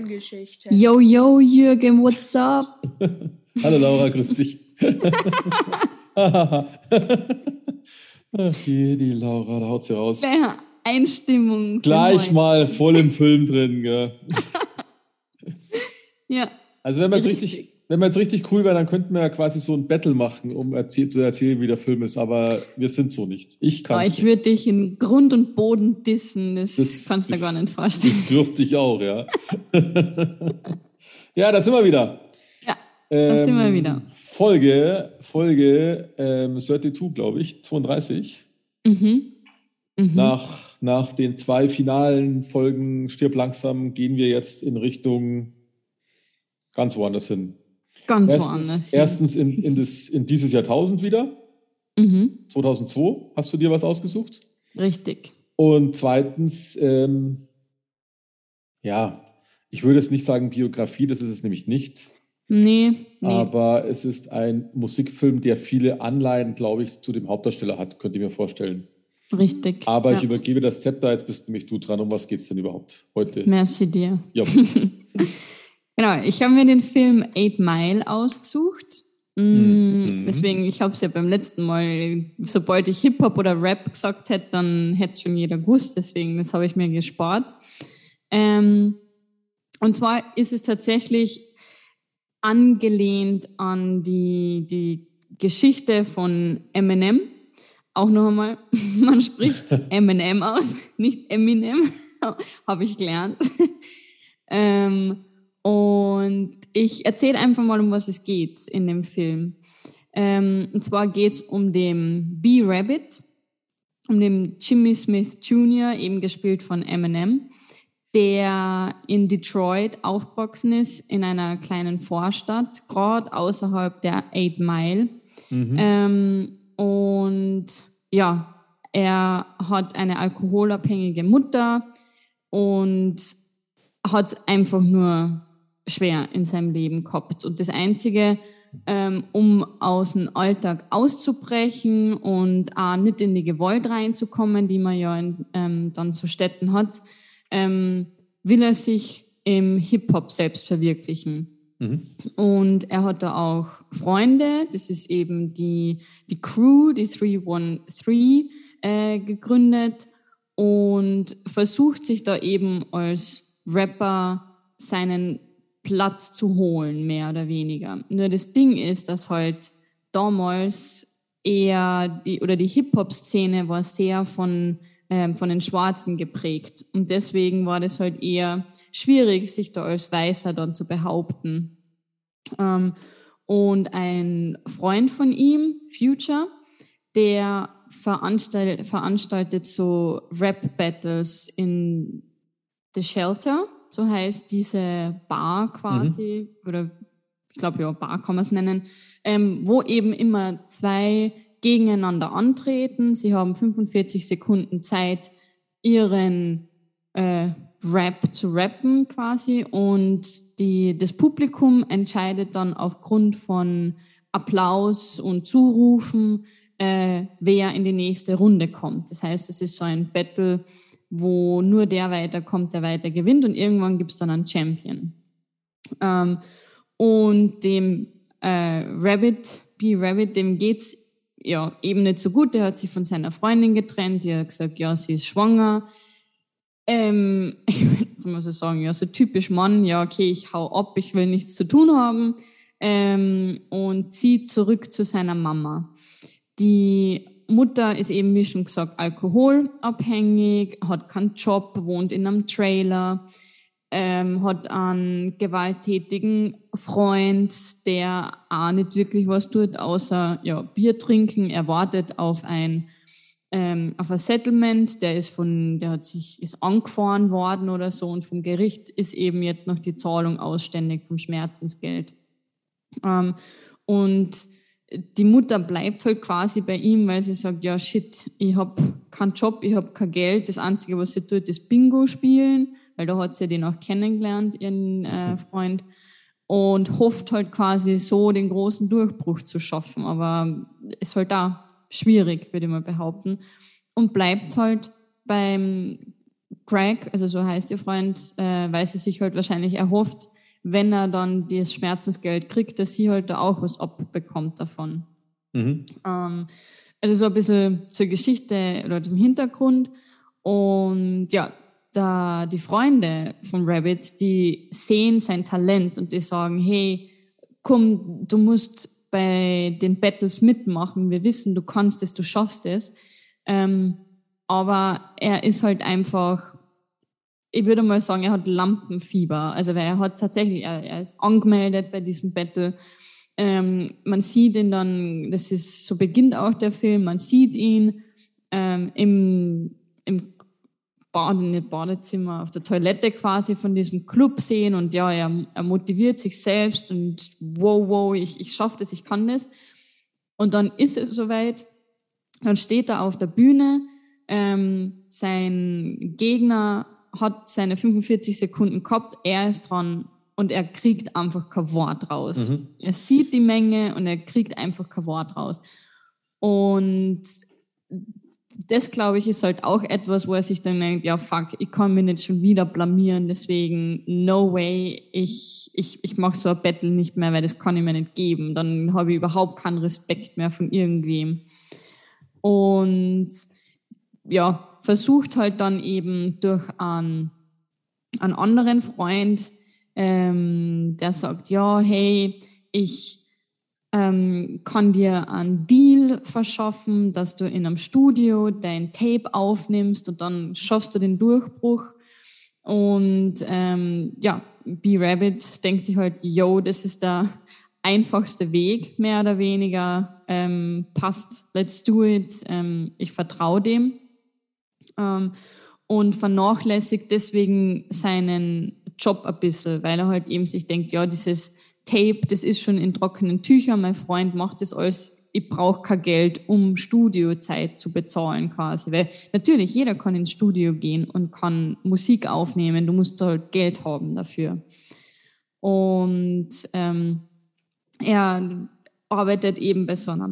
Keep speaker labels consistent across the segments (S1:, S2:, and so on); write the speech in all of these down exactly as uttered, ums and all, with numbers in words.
S1: Filmgeschichte.
S2: Yo, yo, Jürgen, what's up?
S3: Hallo Laura, grüß dich. Ach je, die Laura, da haut sie raus.
S2: Ja, Einstimmung.
S3: Gleich mal voll im Film drin, gell?
S2: Ja.
S3: Also wenn wir jetzt richtig, wenn wir jetzt richtig cool wären, dann könnten wir ja quasi so ein Battle machen, um erzähl- zu erzählen, wie der Film ist. Aber wir sind so nicht. Ich kann
S2: Oh,
S3: es
S2: ich
S3: nicht.
S2: würde dich in Grund und Boden dissen. Das,
S3: Das
S2: kannst du dir gar nicht vorstellen.
S3: Befürchte ich auch, ja. Ja, da sind wir wieder.
S2: Ja, da sind wir
S3: Ähm,
S2: wieder.
S3: Folge, Folge ähm, zweiunddreißig, glaube ich, zweiunddreißig.
S2: Mhm. Mhm.
S3: Nach, nach den zwei finalen Folgen Stirb langsam gehen wir jetzt in Richtung ganz woanders hin.
S2: Ganz
S3: Erstens,
S2: woanders. hin.
S3: erstens in, in, das, in dieses Jahrtausend wieder,
S2: Mhm.
S3: zweitausendzwei. Hast du dir was ausgesucht?
S2: Richtig.
S3: Und zweitens, ähm, ja, ich würde jetzt nicht sagen Biografie, das ist es nämlich nicht.
S2: Nee, nee.
S3: Aber es ist ein Musikfilm, der viele Anleihen, glaube ich, zu dem Hauptdarsteller hat, könnt ihr mir vorstellen.
S2: Richtig.
S3: Aber
S2: ja.
S3: ich übergebe das Zepter, jetzt bist nämlich du dran. Um was geht es denn überhaupt heute?
S2: Merci dir.
S3: Ja.
S2: Genau, ich habe mir den Film Eight Mile ausgesucht. Mm,
S3: Mhm.
S2: Deswegen, ich habe es ja beim letzten Mal, sobald ich Hip-Hop oder Rap gesagt hätte, dann hätte es schon jeder gewusst. Deswegen, das habe ich mir gespart. Ähm, und zwar ist es tatsächlich angelehnt an die, die Geschichte von Eminem. Auch noch einmal, man spricht Eminem aus, nicht Eminem, habe ich gelernt. ähm, und ich erzähle einfach mal, um was es geht in dem Film. Ähm, und zwar geht es um den B-Rabbit, um den Jimmy Smith Junior, eben gespielt von Eminem, der in Detroit aufgewachsen ist, in einer kleinen Vorstadt, gerade außerhalb der Eight Mile.
S3: Mhm.
S2: Ähm, und ja, er hat eine alkoholabhängige Mutter und hat es einfach nur schwer in seinem Leben gehabt. Und das Einzige, ähm, um aus dem Alltag auszubrechen und auch nicht in die Gewalt reinzukommen, die man ja in, ähm, dann so Städten hat, ähm, will er sich im Hip-Hop selbst verwirklichen.
S3: Mhm.
S2: Und er hat da auch Freunde, das ist eben die, die Crew, die drei eins drei, äh, gegründet und versucht sich da eben als Rapper seinen Platz zu holen, mehr oder weniger. Nur das Ding ist, dass halt damals eher die, oder die Hip-Hop-Szene war sehr von, ähm, von den Schwarzen geprägt. Und deswegen war das halt eher schwierig, sich da als Weißer dann zu behaupten. Ähm, und ein Freund von ihm, Future, der veranstaltet, veranstaltet so Rap-Battles in The Shelter, so heißt diese Bar quasi, mhm. oder ich glaube ja, Bar kann man es nennen, ähm, wo eben immer zwei gegeneinander antreten. Sie haben fünfundvierzig Sekunden Zeit, ihren äh, Rap zu rappen quasi, und die, das Publikum entscheidet dann aufgrund von Applaus und Zurufen, äh, wer in die nächste Runde kommt. Das heißt, es ist so ein Battle, wo nur der weiterkommt, der weiter gewinnt, und irgendwann gibt es dann einen Champion. Ähm, und dem äh, Rabbit, B-Rabbit, dem geht's ja eben nicht so gut. Der hat sich von seiner Freundin getrennt, die hat gesagt, ja, sie ist schwanger. Ähm, ich würde jetzt mal so sagen, ja, so typisch Mann, ja, okay, ich hau ab, ich will nichts zu tun haben, ähm, und zieht zurück zu seiner Mama. Die Mutter ist eben, wie schon gesagt, alkoholabhängig, hat keinen Job, wohnt in einem Trailer, ähm, hat einen gewalttätigen Freund, der auch nicht wirklich was tut, außer ja, Bier trinken. Er wartet auf ein ähm, auf ein Settlement, der ist von, der hat sich, ist angefahren worden oder so, und vom Gericht ist eben jetzt noch die Zahlung ausständig vom Schmerzensgeld. Ähm, und die Mutter bleibt halt quasi bei ihm, weil sie sagt, ja shit, ich habe keinen Job, ich habe kein Geld, das Einzige, was sie tut, ist Bingo spielen, weil da hat sie den auch kennengelernt, ihren äh, Freund, und hofft halt quasi so den großen Durchbruch zu schaffen, aber ist halt da schwierig, würde ich mal behaupten, und bleibt halt beim Craig, also so heißt ihr Freund, äh, weil sie sich halt wahrscheinlich erhofft, wenn er dann das Schmerzensgeld kriegt, dass sie halt da auch was abbekommt davon. Mhm. Ähm, also so ein bisschen zur Geschichte oder dem Hintergrund. Und ja, da die Freunde von Rabbit, die sehen sein Talent und die sagen, hey, komm, du musst bei den Battles mitmachen. Wir wissen, du kannst es, du schaffst es. Ähm, aber er ist halt einfach, ich würde mal sagen, er hat Lampenfieber. Also weil er hat tatsächlich, er, er ist angemeldet bei diesem Battle. Ähm, man sieht ihn dann, das ist, so beginnt auch der Film, man sieht ihn ähm, im, im Bade, nicht Badezimmer, auf der Toilette quasi von diesem Club sehen und ja, er, er motiviert sich selbst und wow, wow, ich, ich schaffe das, ich kann das. Und dann ist es soweit, dann steht er auf der Bühne, ähm, sein Gegner hat seine fünfundvierzig Sekunden gehabt, er ist dran und er kriegt einfach kein Wort raus. Mhm. Er sieht die Menge und er kriegt einfach kein Wort raus. Und das, glaube ich, ist halt auch etwas, wo er sich dann denkt, ja fuck, ich kann mich nicht schon wieder blamieren, deswegen no way, ich, ich, ich mache so ein Battle nicht mehr, weil das kann ich mir nicht geben. Dann habe ich überhaupt keinen Respekt mehr von irgendwem. Und ja, versucht halt dann eben durch einen, einen anderen Freund, ähm, der sagt, ja, hey, ich ähm, kann dir einen Deal verschaffen, dass du in einem Studio dein Tape aufnimmst und dann schaffst du den Durchbruch. Und ähm, ja, B-Rabbit denkt sich halt, yo, das ist der einfachste Weg, mehr oder weniger, ähm, passt, let's do it, ähm, ich vertraue dem. Ähm, und vernachlässigt deswegen seinen Job ein bisschen, weil er halt eben sich denkt, ja, dieses Tape, das ist schon in trockenen Tüchern, mein Freund macht das alles, ich brauche kein Geld, um Studiozeit zu bezahlen quasi, weil natürlich, jeder kann ins Studio gehen und kann Musik aufnehmen, du musst halt Geld haben dafür. Und ähm, er arbeitet eben bei so einer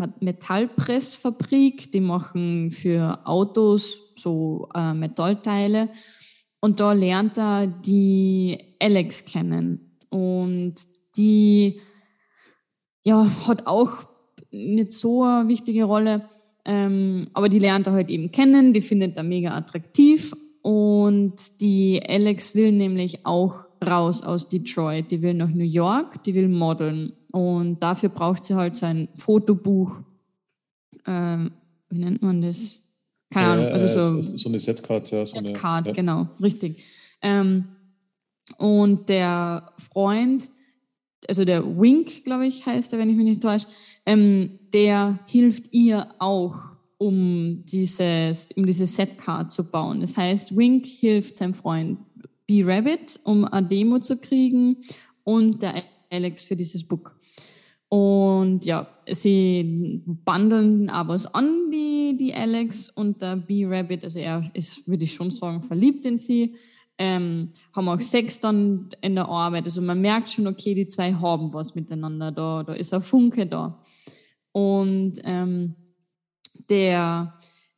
S2: Metallpressfabrik, die machen für Autos so äh, Metallteile und da lernt er die Alex kennen und die ja, hat auch nicht so eine wichtige Rolle, ähm, aber die lernt er halt eben kennen, die findet er mega attraktiv und die Alex will nämlich auch raus aus Detroit, die will nach New York, die will modeln und dafür braucht sie halt so ein Fotobuch, ähm, wie nennt man das? Keine Ahnung, also so,
S3: äh, so eine Setcard, ja. So
S2: Setcard,
S3: ja.
S2: Genau, richtig. Ähm, und der Freund, also der Wink, glaube ich, heißt er, wenn ich mich nicht täusche, ähm, der hilft ihr auch, um, dieses, um diese Setcard zu bauen. Das heißt, Wink hilft seinem Freund B-Rabbit, um eine Demo zu kriegen und der Alex für dieses Book. Und ja, sie bundeln aber was an, die, die Alex und der B-Rabbit, also er ist, würde ich schon sagen, verliebt in sie, ähm, haben auch Sex dann in der Arbeit, also man merkt schon, okay, die zwei haben was miteinander, da, da ist ein Funke da. Und ähm, der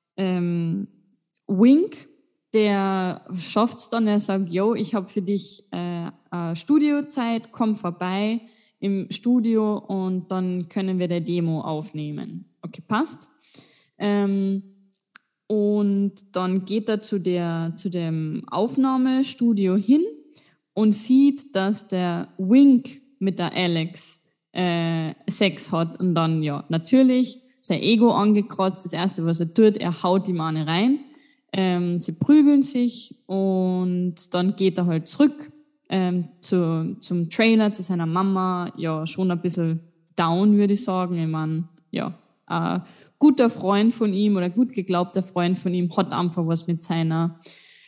S2: ähm, Wink, der schafft es dann, er sagt, yo, ich habe für dich äh, äh, Studiozeit, komm vorbei im Studio und dann können wir die Demo aufnehmen. Okay, passt. Ähm, und dann geht er zu, der, zu dem Aufnahmestudio hin und sieht, dass der Wink mit der Alex äh, Sex hat und dann, ja, natürlich sein Ego angekratzt. Das Erste, was er tut, er haut ihm eine rein. Ähm, sie prügeln sich und dann geht er halt zurück ähm, zu, zum Trailer, zu seiner Mama. Ja, schon ein bisschen down, würde ich sagen. Ich meine, ja, ein guter Freund von ihm oder gut geglaubter Freund von ihm hat einfach was mit seiner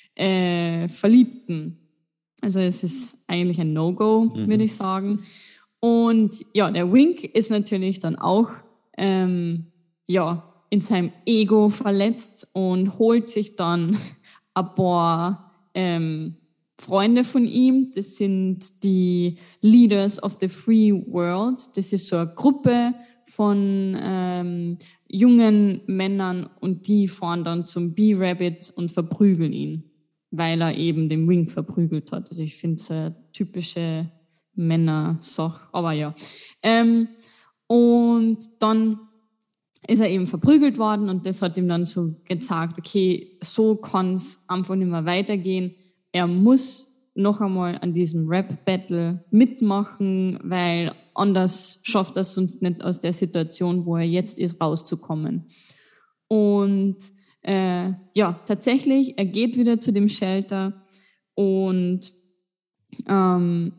S2: äh, Verliebten. Also es ist eigentlich ein No-Go, mhm. würde ich sagen. Und ja, der Wink ist natürlich dann auch ähm, ja, in seinem Ego verletzt und holt sich dann ein paar ähm, Freunde von ihm. Das sind die Leaders of the Free World. Das ist so eine Gruppe von ähm, jungen Männern und die fahren dann zum B-Rabbit und verprügeln ihn. weil er eben den Wink verprügelt hat. Also ich finde es eine typische Männersache, aber ja. Ähm, und dann ist er eben verprügelt worden und das hat ihm dann so gezeigt, okay, so kann es einfach nicht mehr weitergehen. Er muss noch einmal an diesem Rap-Battle mitmachen, weil anders schafft er es sonst nicht aus der Situation, wo er jetzt ist, rauszukommen. Und äh, ja, tatsächlich, er geht wieder zu dem Shelter und ähm,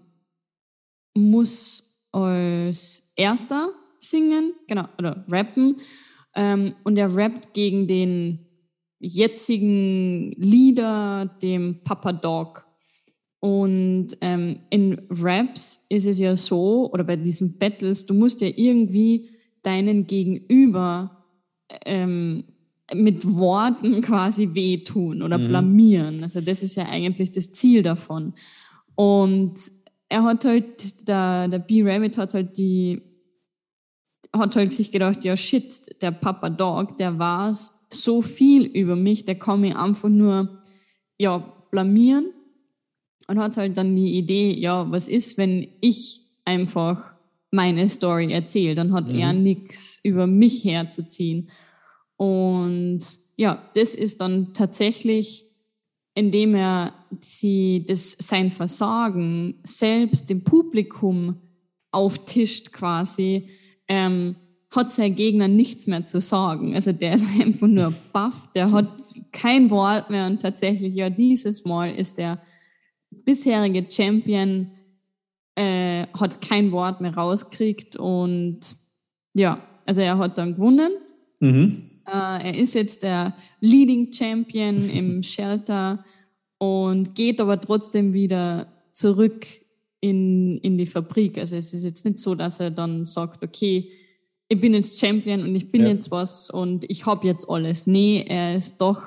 S2: muss als Erster singen, genau, oder rappen. Ähm, und er rappt gegen den jetzigen Leader, dem Papa Dog. Und ähm, in Raps ist es ja so, oder bei diesen Battles, du musst ja irgendwie deinen Gegenüber ähm, mit Worten quasi wehtun oder
S3: Mhm.
S2: blamieren. Also das ist ja eigentlich das Ziel davon. Und er hat halt, der, der B-Rabbit hat halt die, hat halt sich gedacht, ja shit, der Papa Dog, der weiß so viel über mich, der kann mich einfach nur, ja, blamieren. Und hat halt dann die Idee, ja, was ist, wenn ich einfach meine Story erzähle? Dann hat mhm. er nichts über mich herzuziehen. Und ja, das ist dann tatsächlich, indem er sie, das, sein Versagen selbst dem Publikum auftischt quasi, ähm, hat sein Gegner nichts mehr zu sagen. Also der ist einfach nur baff, der hat kein Wort mehr und tatsächlich, ja, dieses Mal ist der bisherige Champion, äh, hat kein Wort mehr rausgekriegt und ja, also er hat dann gewonnen.
S3: Mhm.
S2: Äh, er ist jetzt der Leading Champion im Shelter und geht aber trotzdem wieder zurück in, in die Fabrik. Also es ist jetzt nicht so, dass er dann sagt, okay, ich bin jetzt Champion und ich bin ja. jetzt was und ich habe jetzt alles. Nee, er ist doch,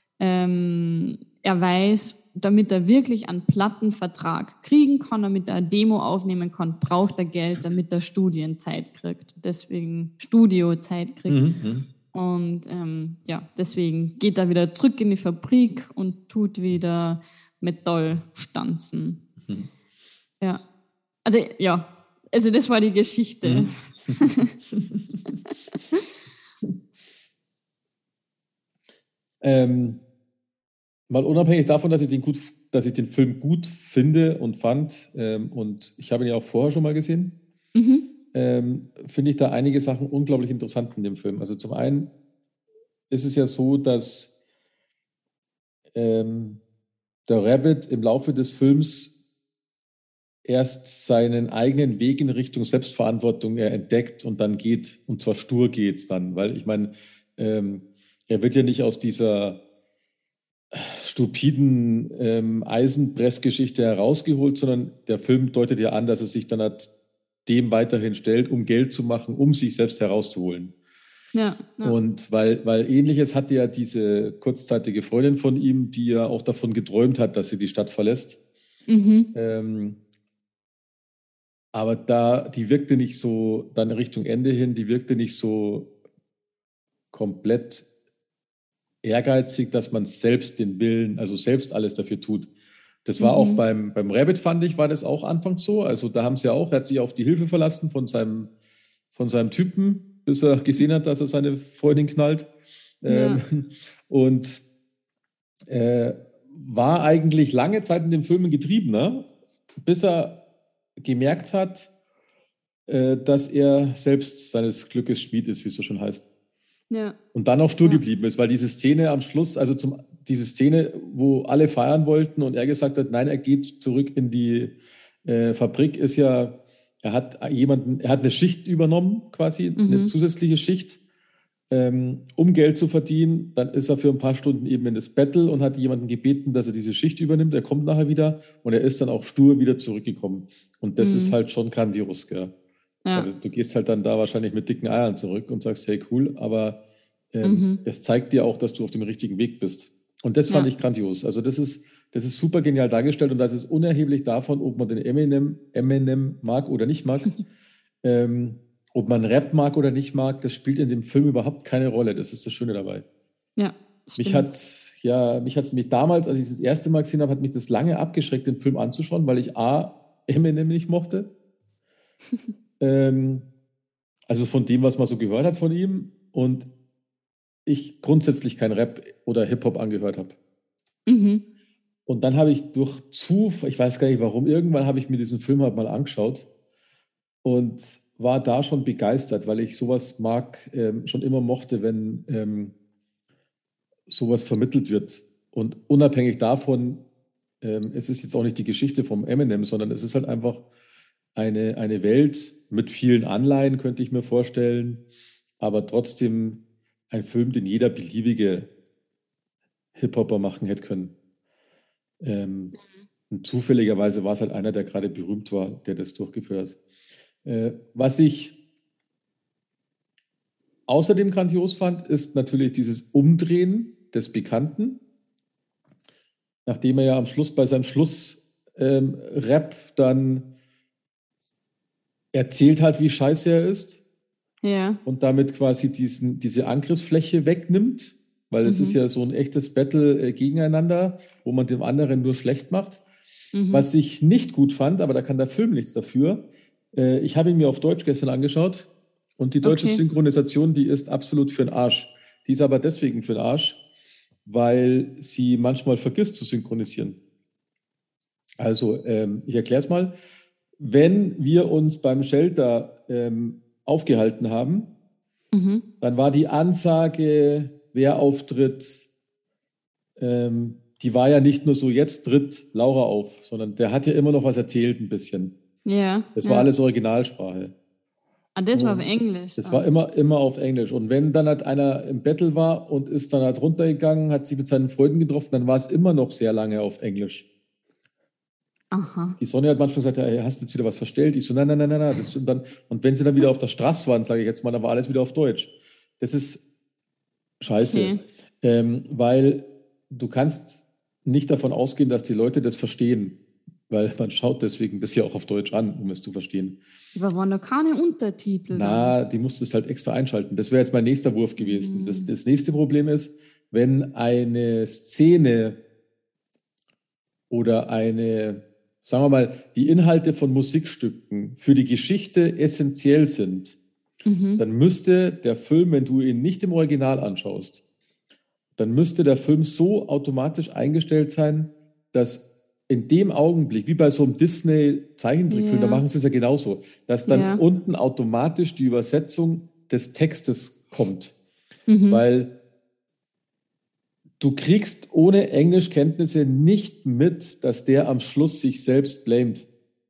S2: ähm, er weiß, damit er wirklich einen Plattenvertrag kriegen kann, damit er eine Demo aufnehmen kann, braucht er Geld, damit er Studienzeit kriegt. Deswegen Studiozeit kriegt.
S3: Mhm.
S2: Und ähm, ja, deswegen geht er wieder zurück in die Fabrik und tut wieder Metall stanzen.
S3: Mhm.
S2: Ja, also ja, also das war die Geschichte.
S3: Mhm. ähm, mal unabhängig davon, dass ich den gut, dass ich den Film gut finde und fand, ähm, und ich habe ihn ja auch vorher schon mal gesehen,
S2: Mhm.
S3: ähm, finde ich da einige Sachen unglaublich interessant in dem Film. Also zum einen ist es ja so, dass ähm, der Rabbit im Laufe des Films erst seinen eigenen Weg in Richtung Selbstverantwortung er entdeckt und dann geht, und zwar stur geht's dann, weil ich meine, ähm, er wird ja nicht aus dieser stupiden ähm, Eisenpressgeschichte herausgeholt, sondern der Film deutet ja an, dass er sich dann halt dem weiterhin stellt, um Geld zu machen, um sich selbst herauszuholen.
S2: Ja, ja.
S3: Und weil, weil Ähnliches hatte ja diese kurzzeitige Freundin von ihm, die ja auch davon geträumt hat, dass sie die Stadt verlässt.
S2: Mhm.
S3: Ähm, aber da, die wirkte nicht so, dann Richtung Ende hin, die wirkte nicht so komplett ehrgeizig, dass man selbst den Willen, also selbst alles dafür tut. Das war
S2: Mhm.
S3: auch beim, beim Rabbit, fand ich, war das auch anfangs so. Also da haben sie ja auch, er hat sich auf die Hilfe verlassen von seinem, von seinem Typen, bis er gesehen hat, dass er seine Freundin knallt.
S2: Ja.
S3: Ähm, und äh, war eigentlich lange Zeit in den Filmen getriebener, bis er gemerkt hat, äh, dass er selbst seines Glückes Schmied ist, wie es so schon heißt.
S2: Ja.
S3: Und dann auch stur
S2: Ja.
S3: geblieben ist, weil diese Szene am Schluss, also zum, diese Szene, wo alle feiern wollten und er gesagt hat, nein, er geht zurück in die äh, Fabrik, ist ja, er hat jemanden, er hat eine Schicht übernommen, quasi,
S2: Mhm.
S3: eine zusätzliche Schicht, ähm, um Geld zu verdienen. Dann ist er für ein paar Stunden eben in das Battle und hat jemanden gebeten, dass er diese Schicht übernimmt. Er kommt nachher wieder und er ist dann auch stur wieder zurückgekommen. Und das
S2: Mhm.
S3: ist halt schon grandios, gell?
S2: Ja.
S3: Also, du gehst halt dann da wahrscheinlich mit dicken Eiern zurück und sagst, hey, cool, aber ähm,
S2: Mhm.
S3: es zeigt dir auch, dass du auf dem richtigen Weg bist. Und das fand
S2: Ja.
S3: ich grandios. Also das ist, das ist super genial dargestellt und das ist unerheblich davon, ob man den Eminem, Eminem mag oder nicht mag. ähm, ob man Rap mag oder nicht mag, das spielt in dem Film überhaupt keine Rolle. Das ist das Schöne dabei.
S2: Ja,
S3: Mich hat ja, mich hat es nämlich damals, als ich es das erste Mal gesehen habe, hat mich das lange abgeschreckt, den Film anzuschauen, weil ich A, Eminem nicht mochte. ähm, also von dem, was man so gehört hat von ihm und ich grundsätzlich kein Rap oder Hip-Hop angehört habe.
S2: Mhm.
S3: Und dann habe ich durch Zufall, ich weiß gar nicht warum, irgendwann habe ich mir diesen Film halt mal angeschaut und war da schon begeistert, weil ich sowas mag, ähm, schon immer mochte, wenn ähm, sowas vermittelt wird. Und unabhängig davon, ähm, es ist jetzt auch nicht die Geschichte vom Eminem, sondern es ist halt einfach eine, eine Welt mit vielen Anleihen, könnte ich mir vorstellen, aber trotzdem ein Film, den jeder beliebige Hip-Hopper machen hätte können. Ähm, und zufälligerweise war es halt einer, der gerade berühmt war, der das durchgeführt hat. Äh, was ich außerdem grandios fand, ist natürlich dieses Umdrehen des Bekannten. Nachdem er ja am Schluss bei seinem Schlussrap ähm, dann erzählt hat, wie scheiße er ist
S2: Ja.
S3: und damit quasi diesen, diese Angriffsfläche wegnimmt, weil es
S2: Mhm.
S3: ist ja so ein echtes Battle äh, gegeneinander, wo man dem anderen nur schlecht macht.
S2: Mhm.
S3: Was ich nicht gut fand, aber da kann der Film nichts dafür. Äh, ich habe ihn mir auf Deutsch gestern angeschaut und die deutsche
S2: Okay.
S3: Synchronisation, die ist absolut für den Arsch. Die ist aber deswegen für den Arsch, weil sie manchmal vergisst zu synchronisieren. Also, ähm, ich erkläre es mal. Wenn wir uns beim Shelter ähm, aufgehalten haben,
S2: Mhm.
S3: dann war die Ansage, wer auftritt, ähm, die war ja nicht nur so, jetzt tritt Laura auf, sondern der hat ja immer noch was erzählt ein bisschen.
S2: Ja.
S3: Das
S2: ja.
S3: war alles Originalsprache.
S2: Ah, das war auf
S3: Und
S2: Englisch.
S3: das
S2: dann.
S3: war immer, immer auf Englisch. Und wenn dann halt einer im Battle war und ist dann halt runtergegangen, hat sich mit seinen Freunden getroffen, dann war es immer noch sehr lange auf Englisch.
S2: Aha.
S3: Die Sonja hat manchmal gesagt, hey, hast du jetzt wieder was verstellt? Ich so, nein, nein, nein, nein, nein. Das, und, dann, und wenn sie dann wieder auf der Straße waren, sage ich jetzt mal, dann war alles wieder auf Deutsch. Das ist scheiße,
S2: Okay.
S3: ähm, weil du kannst nicht davon ausgehen, dass die Leute das verstehen, weil man schaut deswegen das ja auch auf Deutsch an, um es zu verstehen.
S2: Aber waren da keine Untertitel dann?
S3: Na, die musstest halt extra einschalten. Das wäre jetzt mein nächster Wurf gewesen.
S2: Hm.
S3: Das, das nächste Problem ist, wenn eine Szene oder eine, sagen wir mal, die Inhalte von Musikstücken für die Geschichte essentiell sind,
S2: Mhm.
S3: dann müsste der Film, wenn du ihn nicht im Original anschaust, dann müsste der Film so automatisch eingestellt sein, dass in dem Augenblick, wie bei so einem Disney-Zeichentrickfilm,
S2: Ja.
S3: da machen sie es ja genauso, dass dann
S2: Ja.
S3: unten automatisch die Übersetzung des Textes kommt.
S2: Mhm.
S3: Weil du kriegst ohne Englischkenntnisse nicht mit, dass der am Schluss sich selbst blamet.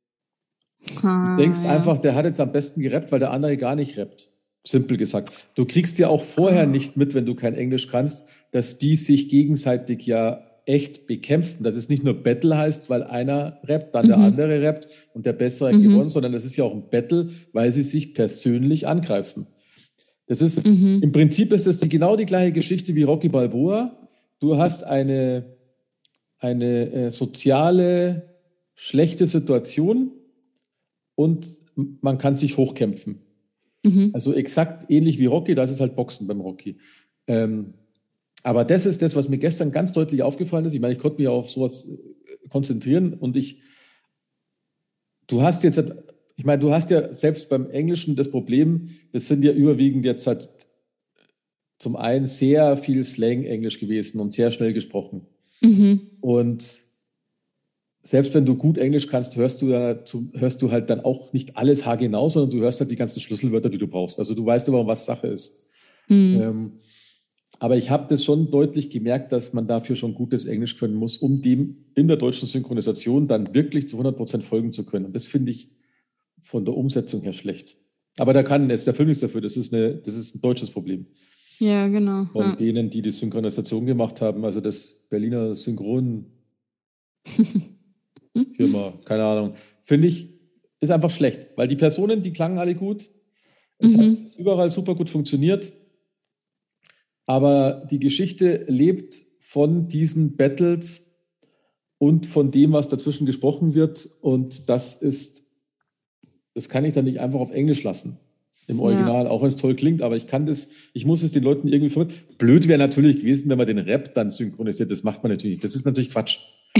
S2: Ah,
S3: Du denkst
S2: ja.
S3: einfach, der hat jetzt am besten gerappt, weil der andere gar nicht rappt. Simpel gesagt. Du kriegst ja auch vorher
S2: Ah.
S3: nicht mit, wenn du kein Englisch kannst, dass die sich gegenseitig ja echt bekämpfen. Dass es nicht nur Battle heißt, weil einer rappt, dann der
S2: Mhm.
S3: andere rappt und der Bessere hat
S2: Mhm.
S3: gewonnen, sondern es ist ja auch ein Battle, weil sie sich persönlich angreifen. Das ist,
S2: Mhm.
S3: im Prinzip ist es die, genau die gleiche Geschichte wie Rocky Balboa. Du hast eine, eine äh, soziale, schlechte Situation und man kann sich hochkämpfen.
S2: Mhm.
S3: Also exakt ähnlich wie Rocky, das ist halt Boxen beim Rocky. Ähm, aber das ist das, was mir gestern ganz deutlich aufgefallen ist. Ich meine, ich konnte mich auf sowas konzentrieren und ich, du hast jetzt, ich meine, du hast ja selbst beim Englischen das Problem, das sind ja überwiegend jetzt halt zum einen sehr viel Slang-Englisch gewesen und sehr schnell gesprochen.
S2: Mhm.
S3: Und selbst wenn du gut Englisch kannst, hörst du, ja, hörst du halt dann auch nicht alles haargenau, sondern du hörst halt die ganzen Schlüsselwörter, die du brauchst. Also du weißt aber, was Sache ist.
S2: Mhm.
S3: Ähm, aber ich habe das schon deutlich gemerkt, dass man dafür schon gutes Englisch können muss, um dem in der deutschen Synchronisation dann wirklich zu hundert Prozent folgen zu können. Und das finde ich von der Umsetzung her schlecht. Aber da kann jetzt der Film nichts dafür. Das ist, eine, das ist ein deutsches Problem.
S2: Ja, genau.
S3: Von
S2: Ja.
S3: denen, die die Synchronisation gemacht haben, also das Berliner Synchronfirma, keine Ahnung, finde ich, ist einfach schlecht, weil die Personen, die klangen alle gut. Es
S2: Mhm.
S3: hat überall super gut funktioniert, aber die Geschichte lebt von diesen Battles und von dem, was dazwischen gesprochen wird. Und das ist, das kann ich dann nicht einfach auf Englisch lassen. im Original, ja. auch wenn es toll klingt, aber ich kann das, ich muss es den Leuten irgendwie vermitteln. Blöd wäre natürlich gewesen, wenn man den Rap dann synchronisiert. Das macht man natürlich nicht. Das ist natürlich Quatsch.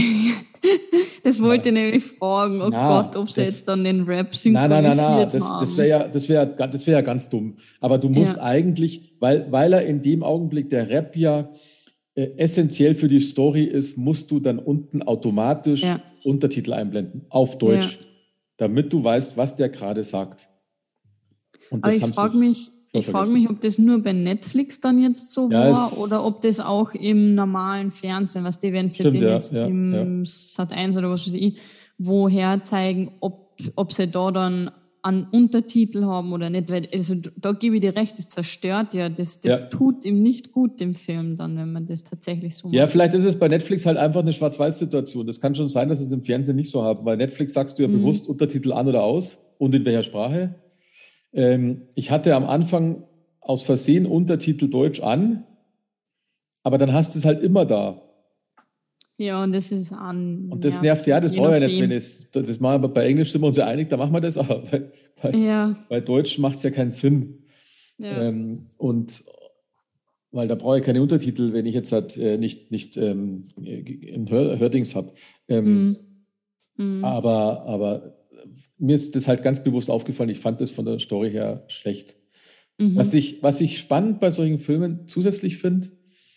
S2: Das wollte ja. ich nämlich fragen. Oh
S3: na,
S2: Gott, ob
S3: das,
S2: sie jetzt dann den Rap synchronisiert
S3: nein, nein, nein, nein. Das,
S2: haben.
S3: das wäre ja, das wär, das wär ja ganz dumm. Aber du musst ja. eigentlich, weil, weil er in dem Augenblick der Rap ja äh, essentiell für die Story ist, musst du dann unten automatisch ja. Untertitel einblenden auf Deutsch, ja. damit du weißt, was der gerade sagt. Und das
S2: Aber ich frage mich, ich frage mich, ob das nur bei Netflix dann jetzt so ja, war oder ob das auch im normalen Fernsehen, was die, wenn sie den ja, jetzt ja, im ja. Sat eins oder was weiß ich, woher zeigen, ob, ob sie da dann einen Untertitel haben oder nicht. Weil, also da gebe ich dir recht, das zerstört ja, das, das ja. tut ihm nicht gut, dem Film dann, wenn man das tatsächlich so macht.
S3: Ja, vielleicht ist es bei Netflix halt einfach eine Schwarz-Weiß-Situation. Das kann schon sein, dass es im Fernsehen nicht so haben. Bei Netflix sagst du ja mhm. bewusst Untertitel an oder aus und in welcher Sprache. Ähm, ich hatte am Anfang aus Versehen Untertitel Deutsch an, aber dann hast du es halt immer da.
S2: Ja, und das ist an.
S3: Und das ja, nervt ja, das brauche ich ja nicht, wenn es, das machen wir bei Englisch sind wir uns ja einig, da machen wir das, aber bei, bei, ja. bei Deutsch macht es ja keinen Sinn. Ja. Ähm, und weil da brauche ich keine Untertitel, wenn ich jetzt halt äh, nicht, nicht ähm, ein Hör, Hördings habe. Ähm, mhm. Mhm. Aber, aber mir ist das halt ganz bewusst aufgefallen, ich fand das von der Story her schlecht. Mhm. Was ich, was ich spannend bei solchen Filmen zusätzlich finde,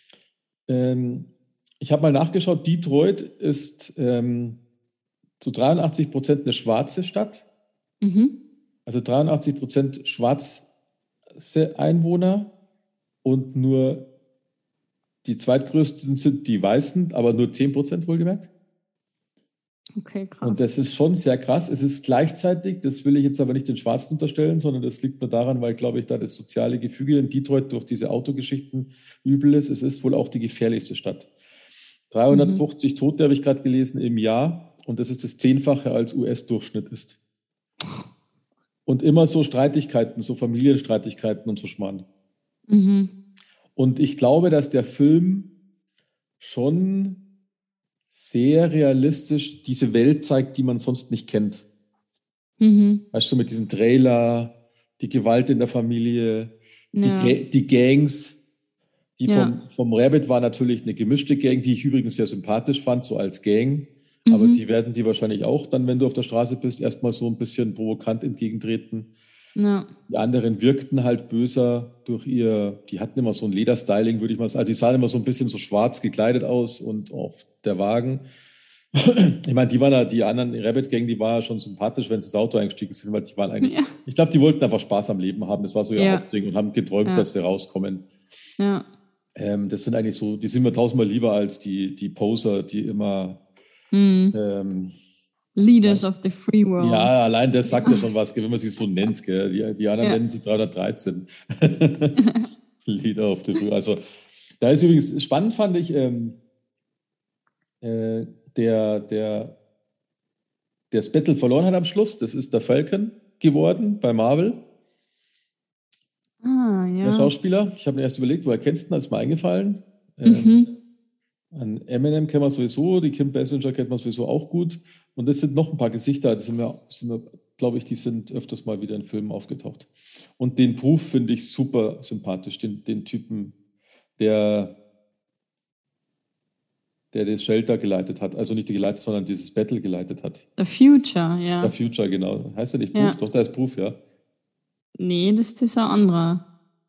S3: ähm, ich habe mal nachgeschaut, Detroit ist ähm, zu dreiundachtzig Prozent eine schwarze Stadt. Mhm. Also dreiundachtzig Prozent schwarze Einwohner und nur die zweitgrößten sind die Weißen, aber nur zehn Prozent wohlgemerkt.
S2: Okay, krass.
S3: Und das ist schon sehr krass. Es ist gleichzeitig, das will ich jetzt aber nicht den Schwarzen unterstellen, sondern das liegt nur daran, weil, glaube ich, da das soziale Gefüge in Detroit durch diese Autogeschichten übel ist. Es ist wohl auch die gefährlichste Stadt. dreihundertfünfzig mhm. Tote habe ich gerade gelesen im Jahr und das ist das Zehnfache als U S-Durchschnitt ist. Und immer so Streitigkeiten, so Familienstreitigkeiten und so Schmarrn. Mhm. Und ich glaube, dass der Film schon sehr realistisch diese Welt zeigt, die man sonst nicht kennt. Mhm. Weißt du, mit diesem Trailer, die Gewalt in der Familie, ja. die, die Gangs. Die ja. vom, vom Rabbit war natürlich eine gemischte Gang, die ich übrigens sehr sympathisch fand, so als Gang. Mhm. Aber die werden die wahrscheinlich auch dann, wenn du auf der Straße bist, erstmal so ein bisschen provokant entgegentreten. Ja. Die anderen wirkten halt böser durch ihr, die hatten immer so ein Lederstyling, würde ich mal sagen. Also die sahen immer so ein bisschen so schwarz gekleidet aus und auch der Wagen. Ich meine, die waren ja, die anderen Rabbit-Gang, die war ja schon sympathisch, wenn sie ins Auto eingestiegen sind, weil die waren eigentlich, ja. ich glaube, die wollten einfach Spaß am Leben haben. Das war so ihr ja. Hauptding und haben geträumt, ja. dass sie rauskommen. Ja. Ähm, das sind eigentlich so, die sind mir tausendmal lieber als die, die Poser, die immer mhm. ähm,
S2: Leaders ja, of the Free World.
S3: Ja, allein das sagt ja schon was, wenn man sie so nennt. Gell? Die, die anderen ja. nennen sie dreihundertdreizehn. Leader of the Free World. Also, da ist übrigens, spannend fand ich, ähm, äh, der, der, der das Battle verloren hat am Schluss, das ist der Falcon geworden bei Marvel.
S2: Ah, ja.
S3: Der Schauspieler. Ich habe mir erst überlegt, woher kennst du ihn, als mir eingefallen. Mhm. Ähm, an Eminem kennen wir sowieso, die Kim Basinger kennt man sowieso auch gut. Und es sind noch ein paar Gesichter, die sind wir, sind wir, glaube ich, die sind öfters mal wieder in Filmen aufgetaucht. Und den Proof finde ich super sympathisch, den, den Typen, der, der das Shelter geleitet hat. Also nicht geleitet, sondern dieses Battle geleitet hat.
S2: The Future, ja.
S3: The Future, genau. Heißt der nicht Proof? Ja. Doch, der ist Proof, ja.
S2: Nee, das ist ein anderer.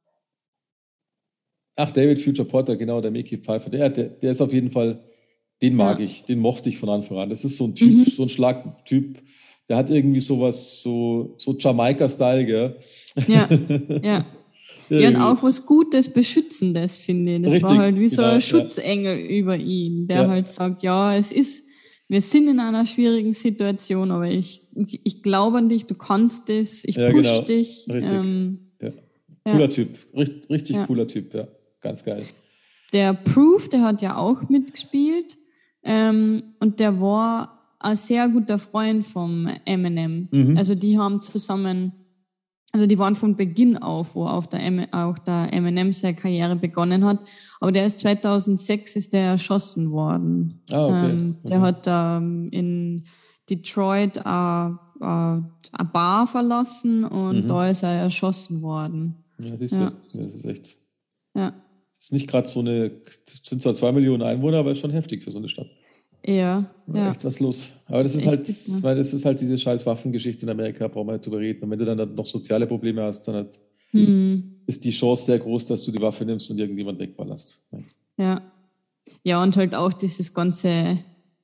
S3: Ach, David Future Porter, genau, der Mickey Pfeiffer. Der, der, der ist auf jeden Fall, den mag ja. ich, den mochte ich von Anfang an. Das ist so ein Typ, mhm. so ein Schlagtyp, der hat irgendwie sowas, so, so Jamaika-Style, gell?
S2: Ja, ja. Ja, und auch was Gutes, Beschützendes, finde ich. Das Richtig, war halt wie so genau, ein Schutzengel ja. über ihn, der ja. halt sagt, ja, es ist, wir sind in einer schwierigen Situation, aber ich, ich glaube an dich, du kannst es, ich ja, push
S3: genau.
S2: dich.
S3: Richtig. Ähm, ja. Cooler ja. Typ, richtig, richtig ja. cooler Typ, ja, ganz geil.
S2: Der Proof, der hat ja auch mitgespielt ähm, und der war ein sehr guter Freund vom Eminem. Mhm. Also die haben zusammen, also die waren von Beginn auf, wo auch der, M- auch der Eminem seine Karriere begonnen hat. Aber der ist zweitausendsechs ist der erschossen worden.
S3: Ah, okay.
S2: Ähm, der okay. hat ähm, in Detroit äh, eine Bar verlassen und
S3: Mhm.
S2: da ist er erschossen worden.
S3: Ja, siehst
S2: Ja.
S3: du, das ist echt.
S2: Ja,
S3: Das ist nicht gerade so eine, das sind zwar zwei Millionen Einwohner, aber ist schon heftig für so eine Stadt.
S2: ja,
S3: Ja,
S2: ja.
S3: echt was los. Aber das ist
S2: Echt
S3: halt,
S2: bitter.
S3: weil das ist halt diese scheiß Waffengeschichte in Amerika, brauchen wir nicht drüber reden. Und wenn du dann noch soziale Probleme hast, dann halt
S2: Hm.
S3: ist die Chance sehr groß, dass du die Waffe nimmst und irgendjemand wegballerst. Ja.
S2: Ja. Ja, und halt auch dieses ganze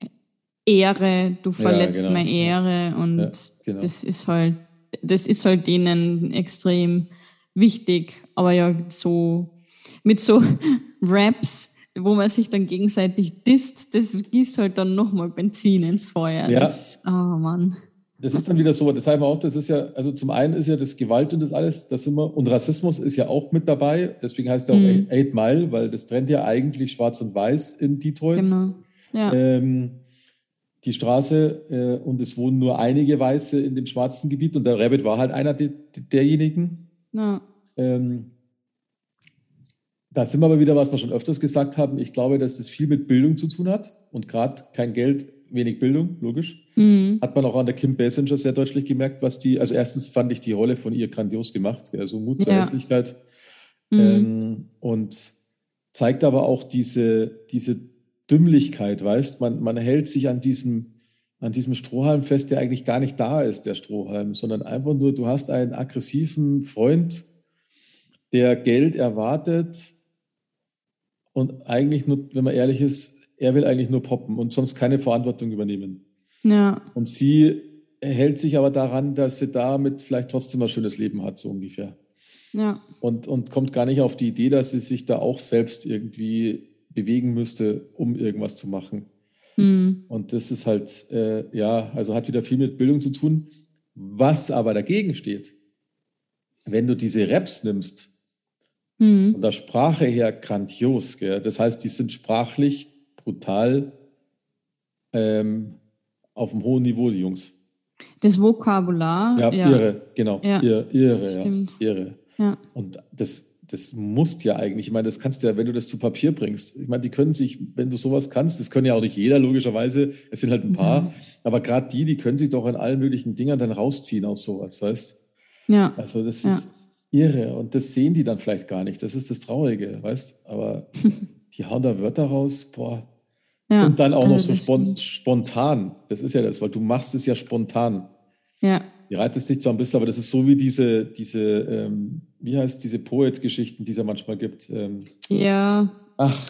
S2: Ehre, du verletzt
S3: genau.
S2: meine Ehre und
S3: Ja, genau.
S2: das ist halt, das ist halt denen extrem wichtig. Aber ja, so mit so Raps, wo man sich dann gegenseitig disst, das gießt halt dann nochmal Benzin ins Feuer.
S3: Ja.
S2: Das, oh Mann.
S3: Das ist dann wieder so, das heißt auch, das ist ja, also zum einen ist ja das Gewalt und das alles, das immer, und Rassismus ist ja auch mit dabei, deswegen heißt er auch
S2: Mhm.
S3: Eight, Eight Mile, weil das trennt ja eigentlich Schwarz und Weiß in Detroit.
S2: Genau. Ja.
S3: Ähm, die Straße äh, und es wohnen nur einige Weiße in dem schwarzen Gebiet und der Rabbit war halt einer de, de, derjenigen.
S2: Ja.
S3: Ähm, da sind wir aber wieder, was wir schon öfters gesagt haben, ich glaube, dass das viel mit Bildung zu tun hat und gerade kein Geld, wenig Bildung, logisch.
S2: Mhm.
S3: Hat man auch an der Kim Basinger sehr deutlich gemerkt, was die, also erstens fand ich die Rolle von ihr grandios gemacht, also Mut zur
S2: Ja.
S3: Hässlichkeit.
S2: Mhm.
S3: Ähm, und zeigt aber auch diese, diese Dümmlichkeit, weißt, man, man hält sich an diesem, an diesem Strohhalm fest, der eigentlich gar nicht da ist, der Strohhalm, sondern einfach nur, du hast einen aggressiven Freund, der Geld erwartet und eigentlich nur, wenn man ehrlich ist, er will eigentlich nur poppen und sonst keine Verantwortung übernehmen.
S2: Ja.
S3: Und sie hält sich aber daran, dass sie damit vielleicht trotzdem ein schönes Leben hat, so ungefähr.
S2: Ja.
S3: Und, und kommt gar nicht auf die Idee, dass sie sich da auch selbst irgendwie bewegen müsste, um irgendwas zu machen.
S2: Mhm.
S3: Und das ist halt, äh, ja, also hat wieder viel mit Bildung zu tun. Was aber dagegen steht, wenn du diese Raps nimmst,
S2: Mhm.
S3: von der Sprache her grandios, gell? Das heißt, die sind sprachlich brutal ähm, auf einem hohen Niveau, die Jungs.
S2: Das Vokabular.
S3: Ja,
S2: Ja.
S3: irre, genau.
S2: Ja.
S3: Irre, irre, ja.
S2: Stimmt.
S3: Irre.
S2: Ja.
S3: Und das, das musst ja eigentlich, ich meine, das kannst du ja, wenn du das zu Papier bringst. Ich meine, die können sich, wenn du sowas kannst, das können ja auch nicht jeder, logischerweise, es sind halt ein paar,
S2: Mhm.
S3: aber gerade die, die können sich doch in allen möglichen Dingern dann rausziehen aus sowas, weißt?
S2: Ja.
S3: Also das
S2: Ja.
S3: ist irre und das sehen die dann vielleicht gar nicht. Das ist das Traurige, weißt? Aber die hauen da Wörter raus, boah.
S2: Ja.
S3: Und dann auch noch
S2: Also
S3: so
S2: das
S3: spon
S2: stimmt.
S3: spontan. Das ist ja das, weil du machst es ja spontan.
S2: Ja.
S3: Die reitest nicht so ein bisschen, aber das ist so wie diese, diese ähm, wie heißt diese Poet-Geschichten, die es ja manchmal gibt. Ähm,
S2: Ja.
S3: ach,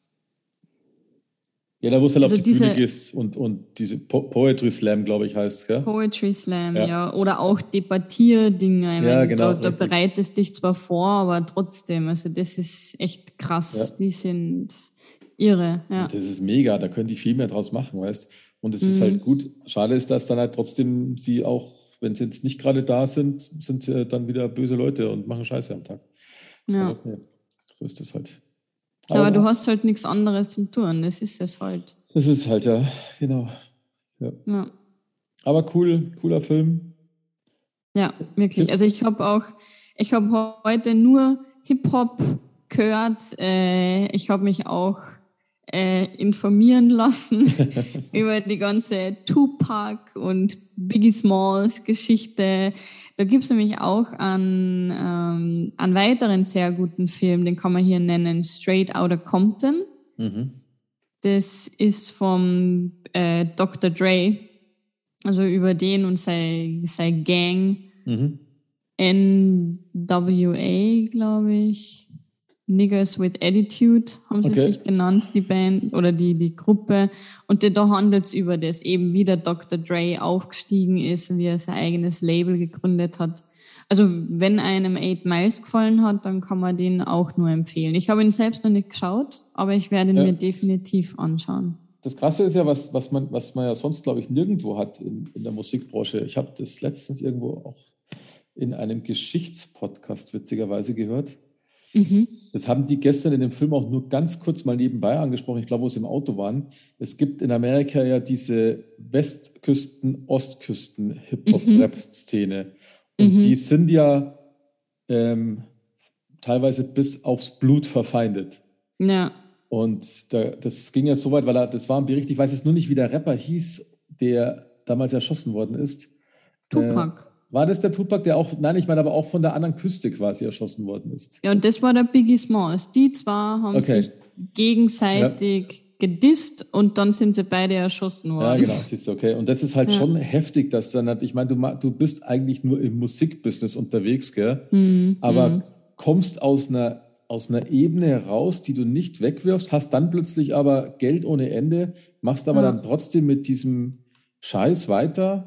S3: ja, da wo es halt
S2: Also
S3: auf die Bühne
S2: diese
S3: gehst und, und diese po Poetry Slam, glaube ich, heißt es, gell?
S2: Poetry Slam,
S3: Ja.
S2: ja. Oder auch Debattierdinge. Ich
S3: Ja,
S2: meine,
S3: genau,
S2: da, da
S3: richtig.
S2: bereitest dich zwar vor, aber trotzdem, also das ist echt krass.
S3: Ja.
S2: Die sind irre, ja.
S3: Und das ist mega, da können die viel mehr draus machen, weißt? Und es ist
S2: Mhm.
S3: halt gut. Schade ist, dass dann halt trotzdem sie auch, wenn sie jetzt nicht gerade da sind, sind sie dann wieder böse Leute und machen Scheiße am Tag.
S2: Ja.
S3: Aber ja, so ist das halt.
S2: Aber du
S3: Aber
S2: hast halt nichts anderes zum tun, das ist es halt.
S3: das ist halt, ja, genau. Ja.
S2: Ja.
S3: Aber cool, cooler Film.
S2: Ja, wirklich. Also ich habe auch, ich habe heute nur Hip-Hop gehört. Äh, ich habe mich auch äh, informieren lassen über die ganze Tupac und Biggie Smalls Geschichte. Da gibt es nämlich auch einen, ähm, einen weiteren sehr guten Film, den kann man hier nennen, Straight Outta Compton.
S3: Mhm.
S2: Das ist vom äh, Doktor Dre, also über den und seine sein Gang.
S3: Mhm.
S2: N W A, glaube ich. Niggers with Attitude haben sie
S3: Okay.
S2: sich genannt, die Band oder die, die Gruppe. Und da handelt es über das, eben wie der Doktor Dre aufgestiegen ist und wie er sein eigenes Label gegründet hat. Also wenn einem Eight Miles gefallen hat, dann kann man den auch nur empfehlen. Ich habe ihn selbst noch nicht geschaut, aber ich werde ihn
S3: Ja.
S2: mir definitiv anschauen.
S3: Das Krasse ist ja, was, was, man, was man ja sonst, glaube ich, nirgendwo hat in, in der Musikbranche. Ich habe das letztens irgendwo auch in einem Geschichtspodcast witzigerweise gehört.
S2: Mhm.
S3: Das haben die gestern in dem Film auch nur ganz kurz mal nebenbei angesprochen. Ich glaube, wo sie im Auto waren. Es gibt in Amerika ja diese Westküsten-, Ostküsten-Hip-Hop-Rap-Szene. Und
S2: Mhm.
S3: die sind ja ähm, teilweise bis aufs Blut verfeindet.
S2: Ja.
S3: Und da, das ging ja so weit, weil er, das war ein Bericht, ich weiß jetzt nur nicht, wie der Rapper hieß, der damals erschossen worden ist.
S2: Tupac.
S3: Äh, war das der Tupac, der auch, nein, ich meine aber auch von der anderen Küste quasi erschossen worden ist?
S2: Ja, und das war der Biggie Smalls. Die zwei haben
S3: Okay.
S2: sich gegenseitig ja. gedisst und dann sind sie beide erschossen worden.
S3: Ja, genau, siehst du, okay. Und das ist halt ja. schon heftig, dass dann halt, ich meine, du, du bist eigentlich nur im Musikbusiness unterwegs, gell? Mhm. Aber mhm. kommst aus einer, aus einer Ebene heraus, die du nicht wegwirfst, hast dann plötzlich aber Geld ohne Ende, machst aber ja. dann trotzdem mit diesem Scheiß weiter.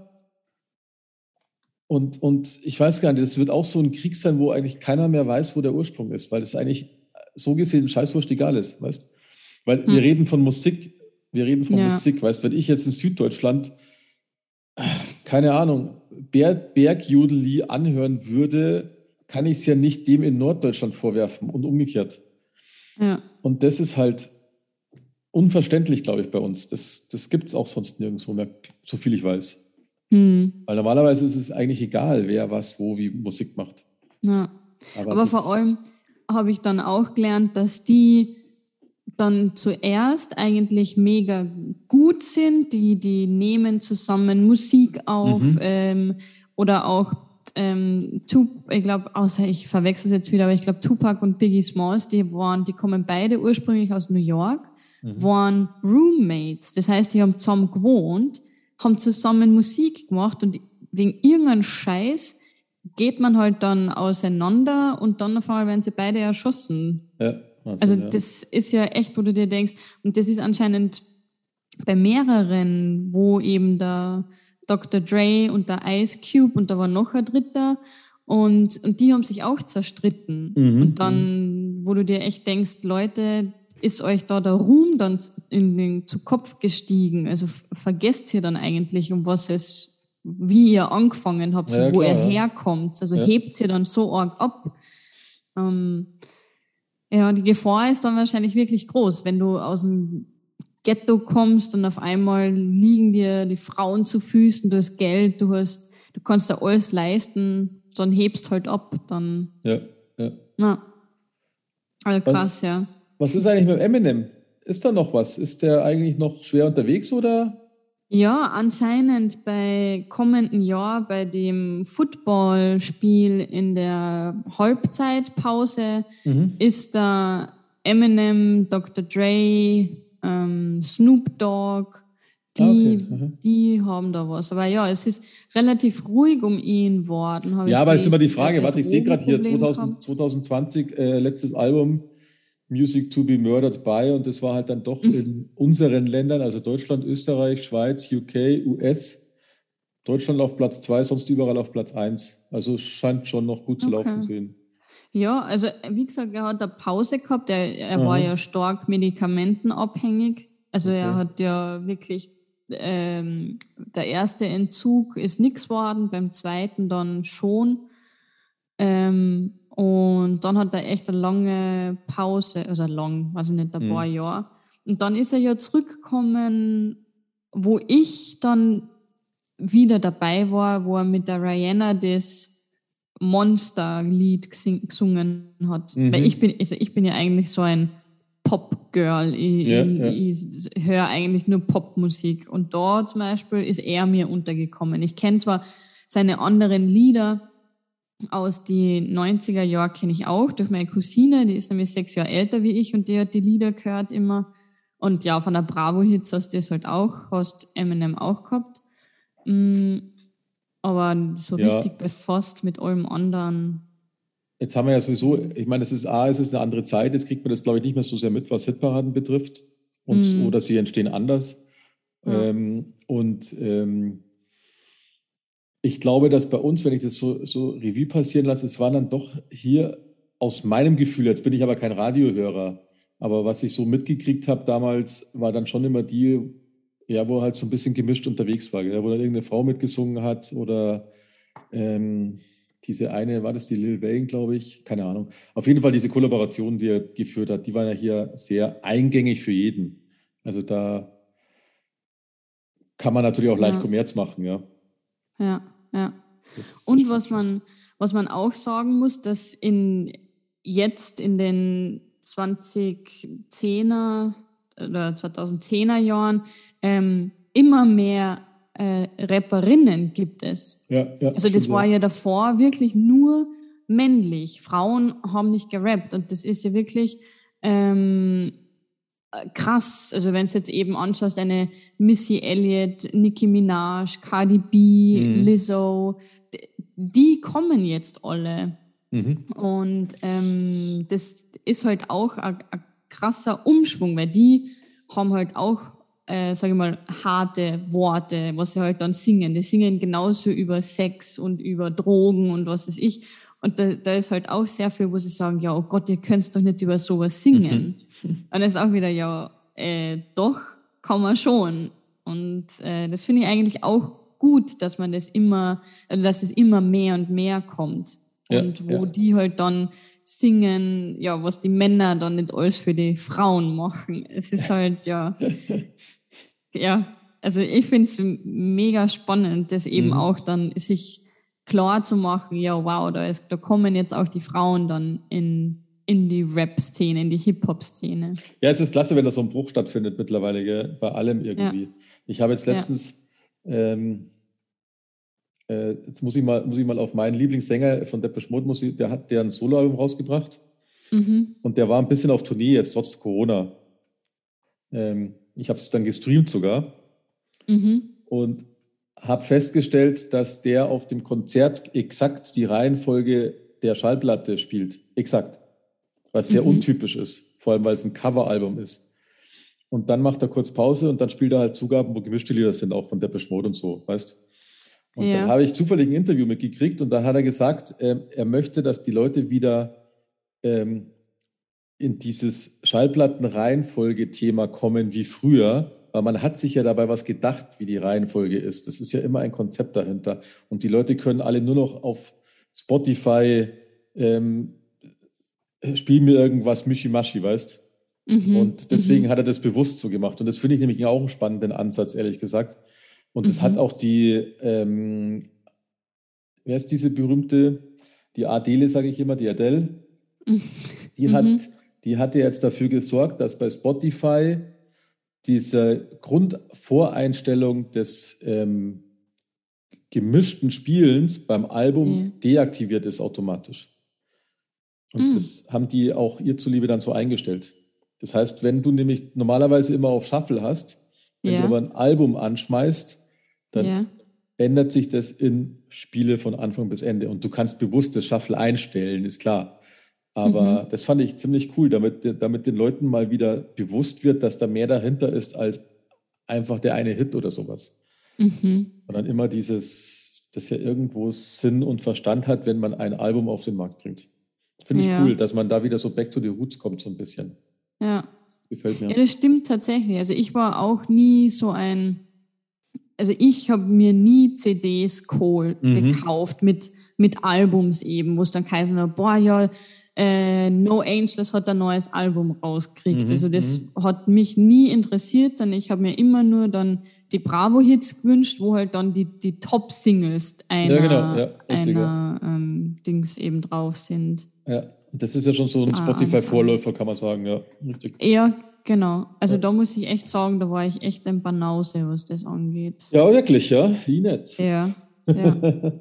S3: Und, und ich weiß gar nicht, das wird auch so ein Krieg sein, wo eigentlich keiner mehr weiß, wo der Ursprung ist, weil es eigentlich so gesehen scheißwurscht egal ist, weißt? Weil hm. wir reden von Musik, wir reden von ja. Musik, weißt? Wenn ich jetzt in Süddeutschland, keine Ahnung, Ber- Bergjodeli anhören würde, kann ich es ja nicht dem in Norddeutschland vorwerfen und umgekehrt.
S2: Ja.
S3: Und das ist halt unverständlich, glaube ich, bei uns. Das, das gibt es auch sonst nirgendwo mehr, so viel ich weiß.
S2: Hm.
S3: Weil normalerweise ist es eigentlich egal, wer was, wo, wie Musik macht.
S2: Ja. Aber, Aber vor allem habe ich dann auch gelernt, dass die dann zuerst eigentlich mega gut sind. Die, die nehmen zusammen Musik auf mhm. ähm, oder auch ähm, Tup- ich glaube, außer ich verwechsel jetzt wieder, aber ich glaube Tupac und Biggie Smalls, die waren, die kommen beide ursprünglich aus New York, mhm. waren Roommates. Das heißt, die haben zusammen gewohnt, haben zusammen Musik gemacht und wegen irgendeinem Scheiß geht man halt dann auseinander und dann auf einmal werden sie beide erschossen.
S3: Ja, also,
S2: also
S3: ja.
S2: das ist ja echt, wo du dir denkst, und das ist anscheinend bei mehreren, wo eben der Doktor Dre und der Ice Cube und da war noch ein Dritter und, und die haben sich auch zerstritten.
S3: Mhm,
S2: und dann, wo du dir echt denkst, Leute, ist euch da der Ruhm dann in den, zu Kopf gestiegen? Also vergesst ihr dann eigentlich, um was es, wie ihr angefangen habt, so,
S3: ja,
S2: wo
S3: klar,
S2: ihr
S3: ja.
S2: herkommt. Also
S3: ja.
S2: hebt ihr dann so arg ab. Ähm, ja, die Gefahr ist dann wahrscheinlich wirklich groß, wenn du aus dem Ghetto kommst und auf einmal liegen dir die Frauen zu Füßen, du hast Geld, du hast, du kannst dir alles leisten, dann hebst halt ab, dann.
S3: Ja, ja.
S2: Na, also krass,
S3: was,
S2: ja.
S3: Was ist eigentlich mit Eminem? Ist da noch was? Ist der eigentlich noch schwer unterwegs oder?
S2: Ja, anscheinend bei kommenden Jahr bei dem Footballspiel in der Halbzeitpause
S3: Mhm.
S2: ist da Eminem, Doktor Dre, ähm, Snoop Dogg, die,
S3: ah, okay.
S2: die haben da was. Aber ja, es ist relativ ruhig um ihn worden.
S3: Ja, aber es ist immer die Frage, warte, ich sehe gerade hier
S2: zweitausend,
S3: zwanzig zwanzig äh, letztes Album Music to be Murdered by und das war halt dann doch
S2: Mhm.
S3: in unseren Ländern, also Deutschland, Österreich, Schweiz, U K, U S, Deutschland auf Platz zwei, sonst überall auf Platz eins. Also es scheint schon noch gut zu
S2: Okay.
S3: laufen für ihn.
S2: Ja, also wie gesagt, er hat eine Pause gehabt, er, er
S3: Aha.
S2: war ja stark medikamentenabhängig. Also
S3: Okay.
S2: er hat ja wirklich, ähm, der erste Entzug ist nichts geworden, beim zweiten dann schon. Ähm, und dann hat er echt eine lange Pause, also lang, also nicht ein paar
S3: Mhm.
S2: Jahre. Und dann ist er ja zurückgekommen, wo ich dann wieder dabei war, wo er mit der Rihanna das Monster-Lied gesungen hat.
S3: Mhm.
S2: Weil ich bin, also ich bin ja eigentlich so ein Pop-Girl. Ich,
S3: Ja,
S2: ich,
S3: ja.
S2: ich höre eigentlich nur Popmusik. Und da zum Beispiel ist er mir untergekommen. Ich kenne zwar seine anderen Lieder aus den neunziger Jahren, kenne ich auch durch meine Cousine, die ist nämlich sechs Jahre älter wie ich und die hat die Lieder gehört immer. Und ja, von der Bravo-Hits hast du das halt auch, hast Eminem auch gehabt. Aber so
S3: Ja.
S2: richtig befasst mit allem anderen.
S3: Jetzt haben wir ja sowieso, ich meine, es ist A, es ist eine andere Zeit, jetzt kriegt man das, glaube ich, nicht mehr so sehr mit, was Hitparaden betrifft. Und,
S2: Mhm.
S3: Oder sie entstehen anders.
S2: Ja.
S3: Ähm, und ähm, ich glaube, dass bei uns, wenn ich das so, so Revue passieren lasse, es waren dann doch hier aus meinem Gefühl, jetzt bin ich aber kein Radiohörer, aber was ich so mitgekriegt habe damals, war dann schon immer die, ja, wo halt so ein bisschen gemischt unterwegs war, gell? Wo dann irgendeine Frau mitgesungen hat oder ähm, diese eine, war das die Lil Wayne, glaube ich, keine Ahnung. Auf jeden Fall diese Kollaboration, die er geführt hat, die war ja hier sehr eingängig für jeden. Also da kann man natürlich auch leicht
S2: Ja.
S3: Kommerz machen, ja.
S2: Ja, ja.
S3: Das, das
S2: Und was
S3: stimmt.
S2: man, was man auch sagen muss, dass in jetzt in den zweitausendzehner oder zweitausendzehner Jahren ähm, immer mehr äh, Rapperinnen gibt es.
S3: Ja, ja,
S2: also das
S3: stimmt,
S2: war
S3: ja.
S2: ja davor wirklich nur männlich. Frauen haben nicht gerappt und das ist ja wirklich ähm, krass. Also wenn du jetzt eben anschaust, eine Missy Elliott, Nicki Minaj, Cardi B,
S3: Mhm.
S2: Lizzo, d- die kommen jetzt alle.
S3: Mhm.
S2: Und ähm, das ist halt auch ein ein krasser Umschwung, weil die haben halt auch, äh, sage ich mal, harte Worte, was sie halt dann singen. Die singen genauso über Sex und über Drogen und was weiß ich. Und da, da ist halt auch sehr viel, wo sie sagen, ja, oh Gott, ihr könnt doch nicht über sowas singen. Und dann ist auch wieder, ja, äh, doch, kann man schon. Und äh, das finde ich eigentlich auch gut, dass man das immer, also dass es immer mehr und mehr kommt.
S3: Ja,
S2: Und wo
S3: ja.
S2: die halt dann singen, ja, was die Männer dann nicht alles für die Frauen machen. Es ist halt, ja, ja, also ich finde es mega spannend, das eben
S3: Mhm.
S2: auch dann sich klar zu machen, ja, wow, da, ist, da kommen jetzt auch die Frauen dann in, in die Rap-Szene, in die Hip-Hop-Szene.
S3: Ja, es ist klasse, wenn da so ein Bruch stattfindet mittlerweile, gell? Bei allem irgendwie. Ich habe jetzt
S2: Ja.
S3: letztens, ähm, äh, jetzt muss ich mal, muss ich mal auf meinen Lieblingssänger von Depeche Mode, muss ich, der hat der ein Soloalbum rausgebracht
S2: Mhm.
S3: und der war ein bisschen auf Tournee jetzt, trotz Corona. Ähm, ich habe es dann gestreamt sogar
S2: Mhm.
S3: und habe festgestellt, dass der auf dem Konzert exakt die Reihenfolge der Schallplatte spielt. Exakt. Was sehr
S2: Mhm.
S3: untypisch ist, vor allem weil es ein Coveralbum ist. Und dann macht er kurz Pause und dann spielt er halt Zugaben, wo gemischte Lieder sind, auch von Depeche Mode und so, weißt. Und dann
S2: Ja.
S3: habe ich zufällig ein Interview mitgekriegt und da hat er gesagt, ähm, er möchte, dass die Leute wieder ähm, in dieses Schallplattenreihenfolge-Thema kommen wie früher, weil man hat sich ja dabei was gedacht, wie die Reihenfolge ist. Das ist ja immer ein Konzept dahinter. Und die Leute können alle nur noch auf Spotify ähm, spielen mir irgendwas Mischimaschi, weißt.
S2: Mhm.
S3: Und deswegen
S2: Mhm.
S3: hat er das bewusst so gemacht. Und das finde ich nämlich auch einen spannenden Ansatz, ehrlich gesagt. Und das hat
S2: Mhm.
S3: auch die, ähm, wer ist diese berühmte, die Adele, sage ich immer, die Adele, die hat,
S2: Mhm.
S3: die hat ja jetzt dafür gesorgt, dass bei Spotify diese Grundvoreinstellung des ähm, gemischten Spielens beim Album
S2: Ja.
S3: deaktiviert ist automatisch. Und
S2: Mhm.
S3: das haben die auch ihr zuliebe dann so eingestellt. Das heißt, wenn du nämlich normalerweise immer auf Shuffle hast, wenn du
S2: Ja.
S3: aber ein Album anschmeißt, dann
S2: Ja.
S3: ändert sich das in Spiele von Anfang bis Ende. Und du kannst bewusst das Shuffle einstellen, ist klar. Aber
S2: Mhm.
S3: das fand ich ziemlich cool, damit, damit den Leuten mal wieder bewusst wird, dass da mehr dahinter ist als einfach der eine Hit oder sowas.
S2: Mhm.
S3: Sondern immer dieses, das ja irgendwo Sinn und Verstand hat, wenn man ein Album auf den Markt bringt. Finde ich
S2: Ja.
S3: cool, dass man da wieder so back to the roots kommt, so ein bisschen.
S2: Ja.
S3: Gefällt
S2: Ja,
S3: mir.
S2: das stimmt tatsächlich. Also ich war auch nie so ein, also ich habe mir nie C Ds geholt,
S3: Mhm.
S2: gekauft mit, mit Albums eben, wo es dann geheißen hat, boah, ja, äh, No Angels hat ein neues Album rausgekriegt.
S3: Mhm.
S2: Also das
S3: Mhm.
S2: hat mich nie interessiert, sondern ich habe mir immer nur dann die Bravo-Hits gewünscht, wo halt dann die, die Top-Singles
S3: Ja, genau, ja,
S2: einer,
S3: richtig, ja.
S2: einer ähm, Dings eben drauf sind.
S3: Ja, und das ist ja schon so ein
S2: Ah, eines Albums.
S3: Spotify-Vorläufer, kann man sagen, ja, richtig.
S2: Ja, genau. Also
S3: Ja,
S2: da muss ich echt sagen, da war ich echt ein Banause, was das angeht.
S3: ja wirklich, ja, wie nett.
S2: Ja, ja.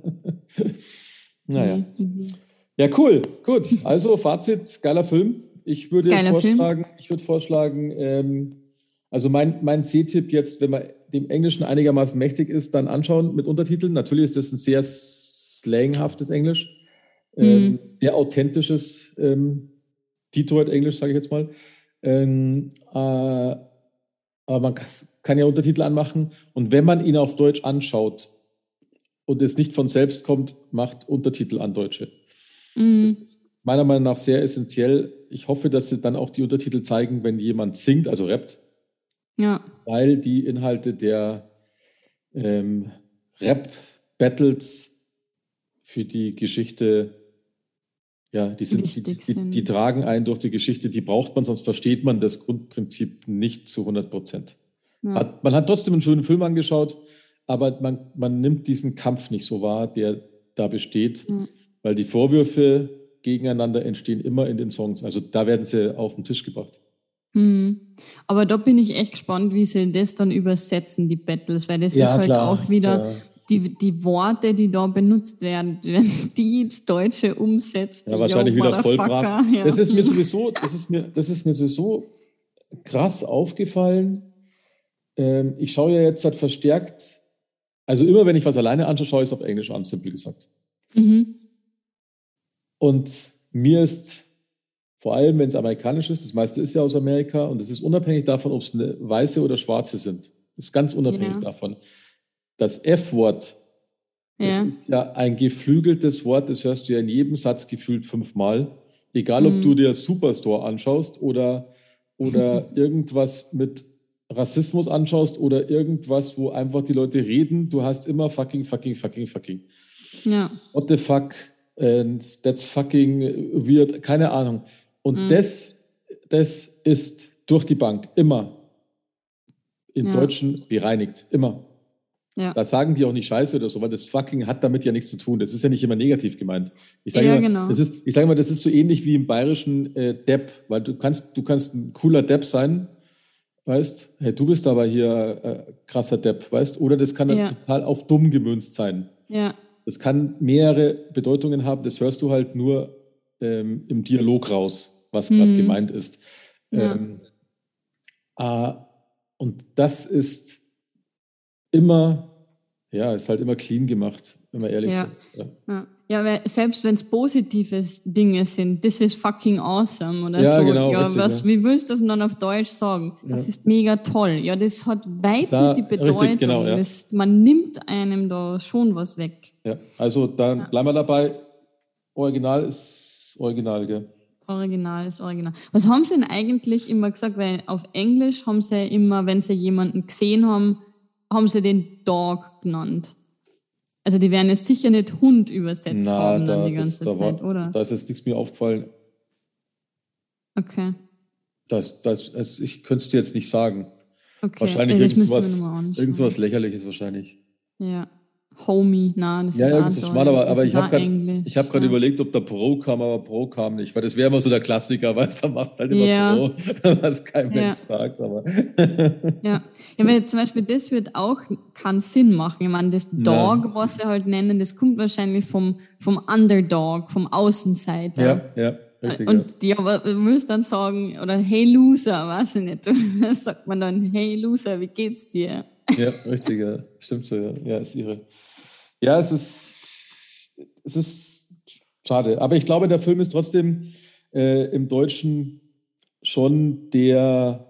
S3: Naja.
S2: Nee. Mhm.
S3: Ja, cool, gut. Also Fazit, geiler Film. Ich würde
S2: Geiler Film.
S3: vorschlagen, ich würde vorschlagen, ähm, also mein, mein C-Tipp jetzt, wenn man dem Englischen einigermaßen mächtig ist, dann anschauen mit Untertiteln. Natürlich ist das ein sehr slanghaftes Englisch, ähm,
S2: Mhm.
S3: sehr authentisches ähm, Detroit-Englisch, sage ich jetzt mal. Ähm, äh, aber man kann ja Untertitel anmachen und wenn man ihn auf Deutsch anschaut und es nicht von selbst kommt, macht Untertitel an Deutsche. Das
S2: Mhm.
S3: ist meiner Meinung nach sehr essentiell. Ich hoffe, dass sie dann auch die Untertitel zeigen, wenn jemand singt, also rappt,
S2: Ja,
S3: weil die Inhalte der ähm, Rap-Battles für die Geschichte, ja, die sind, die,
S2: wichtig
S3: die, die
S2: sind.
S3: tragen einen durch die Geschichte, die braucht man, sonst versteht man das Grundprinzip nicht zu hundert Prozent.
S2: Ja.
S3: Hat, man hat trotzdem einen schönen Film angeschaut, aber man, man nimmt diesen Kampf nicht so wahr, der da besteht,
S2: Ja.
S3: weil die Vorwürfe gegeneinander entstehen immer in den Songs. Also da werden sie auf den Tisch gebracht.
S2: Hm. Aber da bin ich echt gespannt, wie sie das dann übersetzen, die Battles, weil das
S3: Ja,
S2: ist halt
S3: klar.
S2: auch wieder
S3: Ja.
S2: die, die Worte, die da benutzt werden, wenn es die ins Deutsche umsetzt.
S3: Ja, wahrscheinlich
S2: yo,
S3: wieder voll brav.
S2: Motherfucker. Ja.
S3: Das ist mir sowieso, das ist mir, das ist mir sowieso krass aufgefallen. Ähm, ich schaue ja jetzt halt verstärkt, also immer wenn ich was alleine anschaue, schaue ich es auf Englisch an, simpel gesagt.
S2: Mhm.
S3: Und mir ist, vor allem wenn es amerikanisch ist, das meiste ist ja aus Amerika und es ist unabhängig davon, ob es eine weiße oder schwarze sind. Das ist ganz unabhängig
S2: Ja.
S3: davon. Das F-Wort, das
S2: Ja.
S3: ist ja ein geflügeltes Wort, das hörst du ja in jedem Satz gefühlt fünfmal. Egal, ob du
S2: Mhm.
S3: dir Superstore anschaust oder, oder irgendwas mit Rassismus anschaust oder irgendwas, wo einfach die Leute reden, du hast immer fucking, fucking, fucking, fucking.
S2: Ja.
S3: What the fuck? And that's fucking weird. Keine Ahnung. Und
S2: Mhm.
S3: das, das ist durch die Bank immer in
S2: Ja.
S3: Deutschen bereinigt. Immer.
S2: Ja.
S3: Da sagen die auch nicht Scheiße oder so, weil das fucking hat damit ja nichts zu tun. Das ist ja nicht immer negativ gemeint. Ich sage
S2: Ja,
S3: immer,
S2: genau.
S3: das ist, ich sage immer, das ist so ähnlich wie im bayerischen äh, Depp, weil du kannst, du kannst ein cooler Depp sein, weißt, hey, du bist aber hier äh, krasser Depp, weißt, oder das kann dann
S2: Ja.
S3: total auf dumm gemünzt sein.
S2: Ja.
S3: Das kann mehrere Bedeutungen haben, das hörst du halt nur ähm, im Dialog raus, was gerade
S2: Mhm.
S3: gemeint ist.
S2: Ja.
S3: Ähm, äh, und das ist immer, ja, ist halt immer clean gemacht, wenn wir ehrlich
S2: Ja.
S3: sind. Ja,
S2: Ja, ja, weil selbst wenn es positive Dinge sind, this is fucking awesome oder
S3: ja
S2: so,
S3: genau,
S2: ja,
S3: richtig.
S2: was,
S3: Ja.
S2: wie willst du das dann auf Deutsch sagen?
S3: Ja.
S2: Das ist mega toll. Ja, das hat weit
S3: Da-
S2: nicht die
S3: richtig,
S2: Bedeutung.
S3: genau, ja.
S2: Das, man nimmt einem da schon was weg.
S3: Ja, also dann
S2: Ja.
S3: bleiben wir dabei. Original ist Original, gell?
S2: Original ist Original. Was haben sie denn eigentlich immer gesagt? Weil auf Englisch haben sie immer, wenn sie jemanden gesehen haben, haben sie den Dog genannt. Also die werden jetzt sicher nicht Hund übersetzt
S3: Na,
S2: haben dann
S3: da,
S2: die
S3: das,
S2: ganze
S3: da,
S2: Zeit,
S3: war,
S2: oder?
S3: da ist jetzt nichts mir aufgefallen.
S2: Okay.
S3: Das, das, also ich könnte es dir jetzt nicht sagen.
S2: Okay,
S3: Wahrscheinlich
S2: also das
S3: irgend
S2: müssen wir
S3: sowas,
S2: nochmal anschauen.
S3: irgend sowas Lächerliches wahrscheinlich.
S2: Ja. Homie, nein, das
S3: Ja,
S2: ist
S3: irgend
S2: auch
S3: so
S2: Deutsch,
S3: schmal, aber,
S2: das
S3: aber
S2: ist
S3: ich habe
S2: auch
S3: gerade
S2: Englisch.
S3: ich hab grad
S2: ja.
S3: überlegt, ob da Pro kam, aber Pro kam nicht, weil das wäre immer so der Klassiker, weißt du, da machst du halt immer
S2: Ja.
S3: Pro, was kein
S2: Ja.
S3: Mensch sagt. Aber
S2: Ja. Ja, weil zum Beispiel das wird auch keinen Sinn machen. Ich meine, das
S3: Na.
S2: Dog, was sie halt nennen, das kommt wahrscheinlich vom, vom Underdog, vom Außenseiter.
S3: ja, ja, richtig.
S2: Und ja, aber du musst dann sagen, oder hey Loser, weiß ich nicht. Da sagt man dann, hey Loser, wie geht's dir?
S3: Ja, ja, richtig, ja. Stimmt schon, ja. Ja, ist ihre. Ja, es ist, es ist schade. Aber ich glaube, der Film ist trotzdem äh, im Deutschen schon der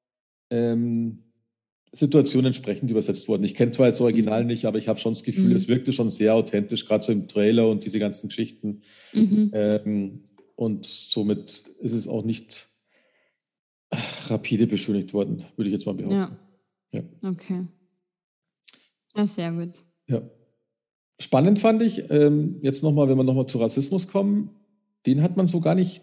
S3: ähm, Situation entsprechend übersetzt worden. Ich kenne zwar jetzt das Original nicht, aber ich habe schon das Gefühl,
S2: Mhm.
S3: es wirkte schon sehr authentisch, gerade so im Trailer und diese ganzen Geschichten.
S2: Mhm.
S3: Ähm, und somit ist es auch nicht ach, rapide beschönigt worden, würde ich jetzt mal behaupten.
S2: Ja.
S3: Ja.
S2: Okay. Ja, sehr gut.
S3: Ja. Spannend fand ich, ähm, jetzt nochmal, wenn wir nochmal zu Rassismus kommen, den hat man so gar nicht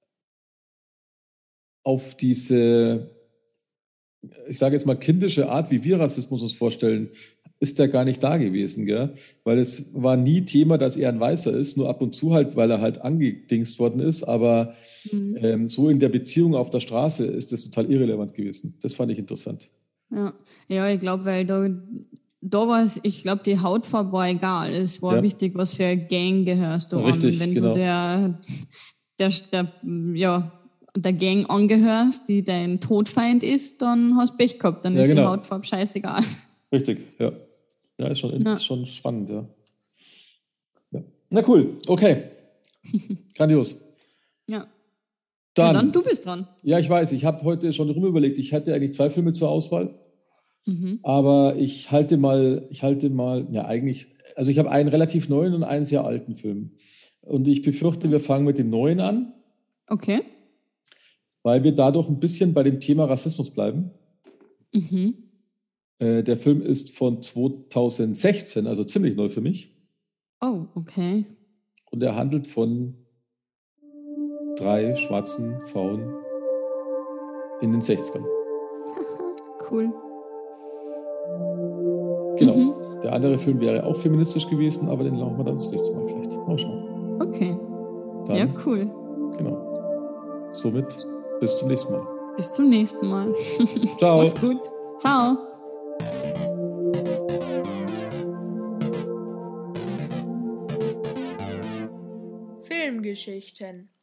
S3: auf diese, ich sage jetzt mal, kindische Art, wie wir Rassismus uns vorstellen, ist der gar nicht da gewesen, gell? Weil es war nie Thema, dass er ein Weißer ist, nur ab und zu halt, weil er halt angedingst worden ist, aber
S2: Mhm.
S3: ähm, so in der Beziehung auf der Straße ist das total irrelevant gewesen. Das fand ich interessant.
S2: Ja, ja, ich glaube, weil da, da war es, ich glaube, die Hautfarbe war egal. Es war
S3: Ja.
S2: wichtig, was für eine Gang gehörst du
S3: Richtig,
S2: an. Wenn
S3: genau.
S2: du der, der, der, ja, der Gang angehörst, die dein Todfeind ist, dann hast du Pech gehabt. Dann
S3: Ja,
S2: ist
S3: genau.
S2: die Hautfarbe scheißegal.
S3: Richtig, ja. Ja, ist schon,
S2: Ja.
S3: ist schon spannend, ja. ja. Na cool, okay. Grandios.
S2: Ja.
S3: Dann,
S2: Ja, dann du bist dran.
S3: ja, ich weiß, ich habe heute schon rumüberlegt, ich hatte eigentlich zwei Filme zur Auswahl,
S2: Mhm.
S3: aber ich halte mal, ich halte mal, ja eigentlich, also ich habe einen relativ neuen und einen sehr alten Film. Und ich befürchte, wir fangen mit dem neuen an,
S2: Okay.
S3: weil wir dadurch ein bisschen bei dem Thema Rassismus bleiben.
S2: Mhm.
S3: Äh, der Film ist von zweitausendsechzehn, also ziemlich neu für mich.
S2: Oh, okay.
S3: Und er handelt von drei schwarzen Frauen in den sechzigern.
S2: Cool.
S3: Genau.
S2: Mhm.
S3: Der andere Film wäre auch feministisch gewesen, aber den machen wir dann das nächste Mal vielleicht. Mal schauen.
S2: Okay.
S3: Dann,
S2: Ja, cool.
S3: genau. Somit bis zum nächsten Mal.
S2: Bis zum nächsten Mal.
S3: Ciao.
S2: Mach's gut. Ciao.
S1: Filmgeschichten